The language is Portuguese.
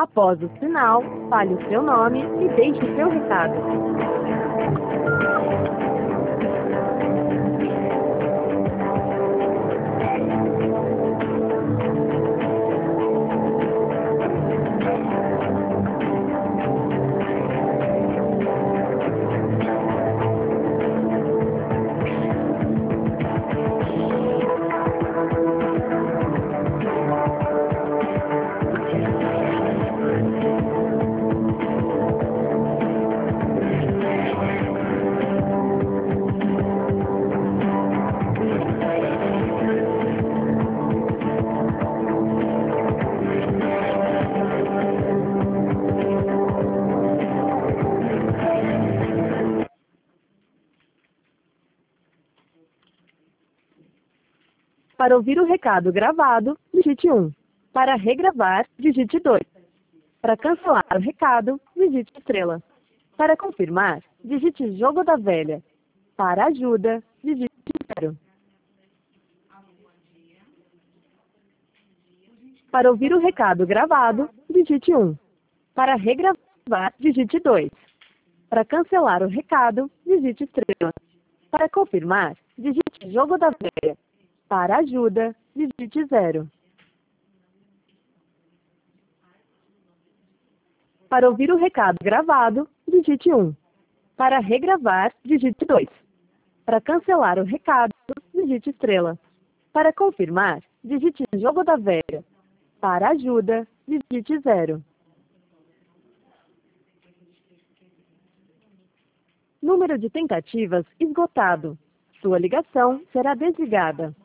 Após o sinal, fale o seu nome e deixe o seu recado. Para ouvir o recado gravado, digite 1. Para regravar, digite 2. Para cancelar o recado, digite estrela. Para confirmar, digite jogo da velha. Para ajuda, digite 0. Para ouvir o recado gravado, digite 1. Para regravar, digite 2. Para cancelar o recado, digite estrela. Para confirmar, digite jogo da velha. Para ajuda, digite 0. Para ouvir o recado gravado, digite 1. Para regravar, digite 2. Para cancelar o recado, digite estrela. Para confirmar, digite jogo da velha. Para ajuda, digite 0. Número de tentativas esgotado. Sua ligação será desligada.